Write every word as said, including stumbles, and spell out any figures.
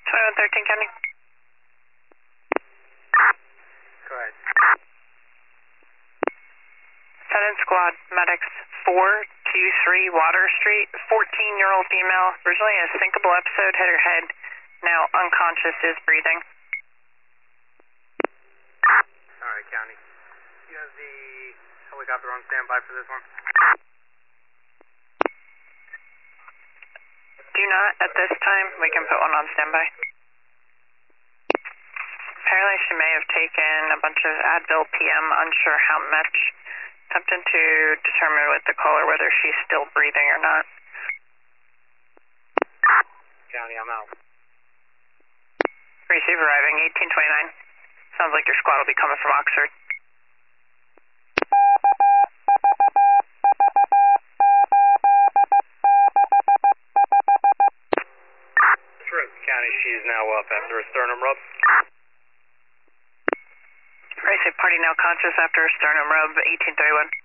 twenty-one thirteen County. Go ahead. Seven Squad, medics four two three Water Street, fourteen-year-old female, originally in a syncable episode, hit her head, now unconscious, is breathing. Alright, County. You have the helicopter on standby for this one? Do not at this time. We can put one on standby. Apparently she may have taken a bunch of Advil P M, unsure how much. Attempting to determine with the caller whether she's still breathing or not. County, I'm out. Receive arriving, eighteen twenty-nine. Sounds like your squad will be coming from Oxford. County, she's now up after a sternum rub. Receive party now conscious after a sternum rub, eighteen thirty-one.